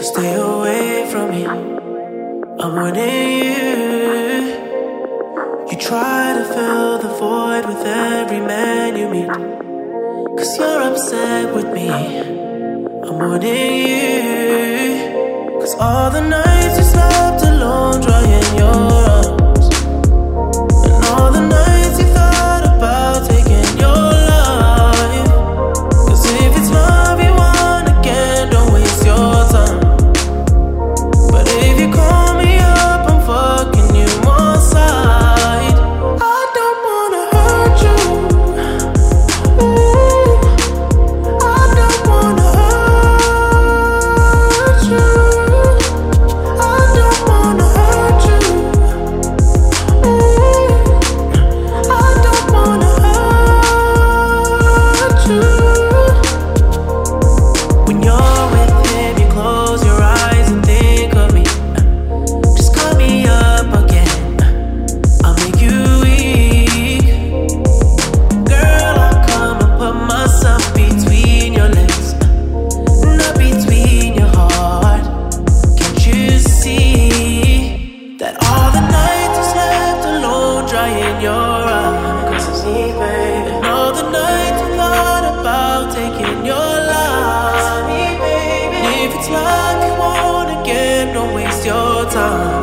Stay away from me, I'm warning you. You try to fill the void with every man you meet, 'cause you're upset with me, I'm warning you. 'Cause all the nights you slept alone, drying your arms, and all the nights you thought about taking your life. 'Cause if it's love you want again, don't waste your time. But if you call me up, I'm fucking you on side. I don't wanna hurt you. Ooh, I don't wanna hurt you. I don't wanna hurt you. Ooh, I don't wanna hurt you. When you're with him, you close your eyes and think of me. Just call me up again, I'll make you weak. Girl, I'll come and put myself between your legs, not between your heart. Can't you see that all the nights you slept alone, drying your eyes? 'Cause it's me, baby. And all the nights you thought about taking your life. 'Cause it's me, baby. And if it's love you want again, don't waste your time.